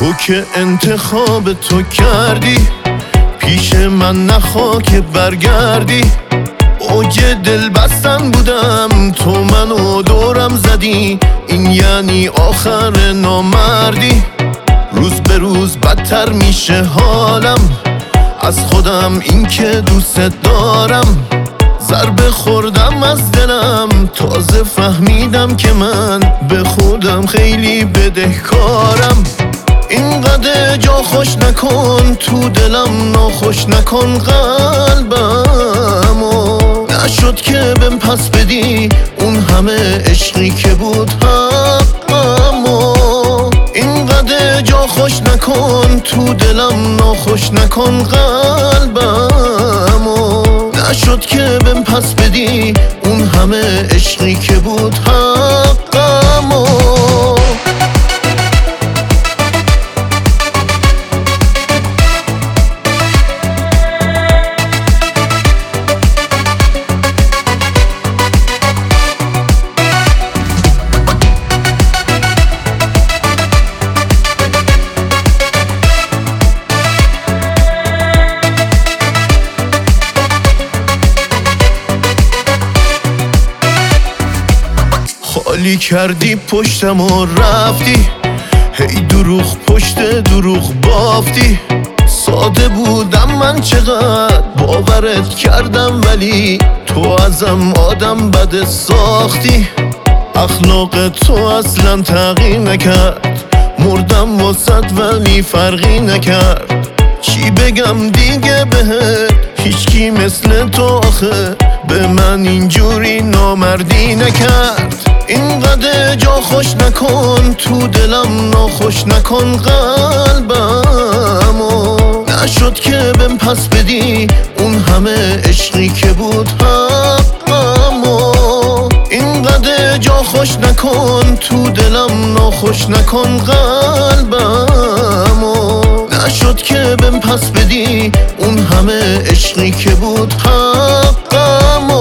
تو که انتخاب تو کردی، پیش من نخوا که برگردی. اوج دل بستن بودم، تو منو دورم زدی، این یعنی آخر نامردی. روز به روز بدتر میشه حالم، از خودم این که دوست دارم. ضربه خوردم از دلم، تازه فهمیدم که من به خودم خیلی بدهکارم. اینقدر جا خوش نکن، تو دلم ناخوش نکن قلبمو. نشد که بهم پس بدی اون همه عشقی که بود حقمو. اینقدر جا خوش نکن، تو دلم ناخوش نکن قلبمو. نشد که بهم پس بدی اون همه عشقی که بود حقمو. خالی کردی پشتم و رفتی، هی دروغ پشت دروغ بافتی. ساده بودم من چقدر باورت کردم، ولی تو ازم آدم بد ساختی. اخلاق تو اصلا تغییر نکرد، مردم واسد ولی فرقی نکرد. چی بگم دیگه بهت، هیچکی مثل تو آخه به من اینجوری نامردی نکرد. اینقدر جا خوش نکن، تو دلم ناخوش نکن قلبمو. نشد که بهم پس بدی اون همه عشقی که بود حقمو. اینقدر جا خوش نکن، تو دلم ناخوش نکن قلبمو. نشد که بهم پس بدی اون همه عشقی که بود حقمو.